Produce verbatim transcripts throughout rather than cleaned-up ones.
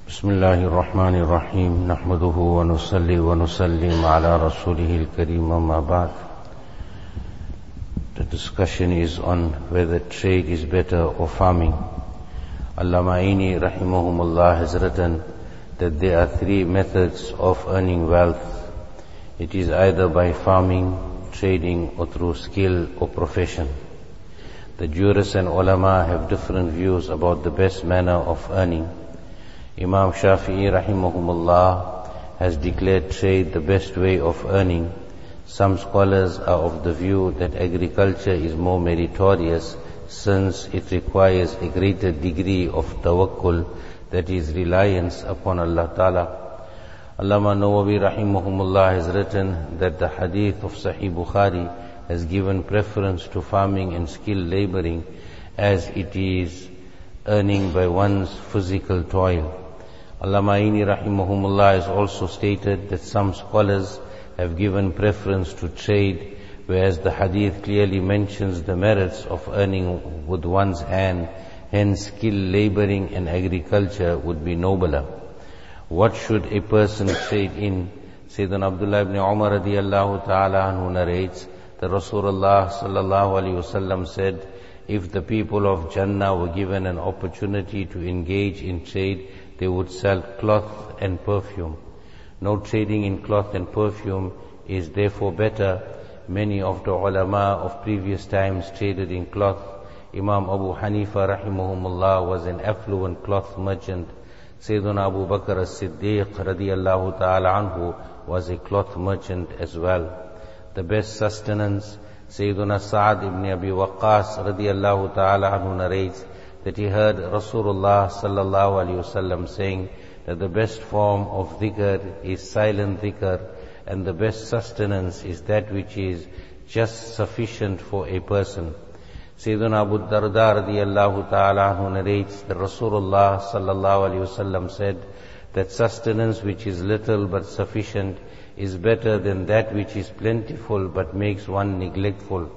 بسم الله الرحمن الرحيم نحمده ونصلي ونسلم على رسوله الكريم أما بعد. The discussion is on whether trade is better or farming. Allama Aini rahimahumullah has written that there are three methods of earning wealth. It is either by farming, trading, or through skill or profession. The jurists and ulama have different views about the best manner of earning. Imam Shafi'i rahimahumullah has declared trade the best way of earning. Some scholars are of the view that agriculture is more meritorious since it requires a greater degree of tawakkul, that is reliance upon Allah Ta'ala. Allama Nawawi rahimahumullah has written that the hadith of Sahih Bukhari has given preference to farming and skilled laboring as it is earning by one's physical toil. Allama Aini rahimahumullah has also stated that some scholars have given preference to trade, whereas the hadith clearly mentions the merits of earning with one's hand, hence skilled laboring and agriculture would be nobler. What should a person trade in? Sayyidina Abdullah ibn Umar radiyallahu ta'ala anhu narrates that Rasulullah sallallahu alayhi wasallam said, if the people of Jannah were given an opportunity to engage in trade, they would sell cloth and perfume. No trading in cloth and perfume is therefore better. Many of the ulama of previous times traded in cloth. Imam Abu Hanifa rahimahumullah was an affluent cloth merchant. Sayyiduna Abu Bakr as-Siddiq radiyallahu ta'ala anhu was a cloth merchant as well. The best sustenance, Sayyiduna Sa'ad ibn Abi Waqqas radiyallahu ta'ala anhu narrates that he heard Rasulullah sallallahu alayhi wasallam saying that the best form of dhikr is silent dhikr, and the best sustenance is that which is just sufficient for a person. Sayyiduna Abu Darda radiyallahu ta'ala anhu narrates that Rasulullah sallallahu alayhi wasallam said that sustenance which is little but sufficient is better than that which is plentiful but makes one neglectful.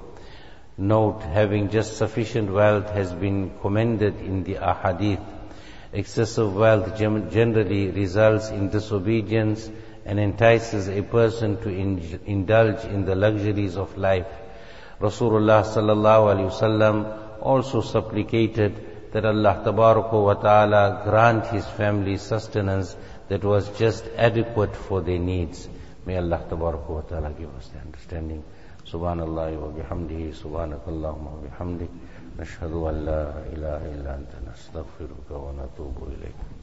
Note, having just sufficient wealth has been commended in the ahadith. Excessive wealth generally results in disobedience and entices a person to indulge in the luxuries of life. Rasulullah sallallahu alaihi wasallam also supplicated that Allah tabaraka wa ta'ala grant his family sustenance that was just adequate for their needs. May Allah tabaraka wa ta'ala give us the understanding. Subhanallah wa bihamdihi, subhanakallahumma wa bihamdik, nashhadu an la ilaha illa anta nastaghfiruka wa natubu ilayk.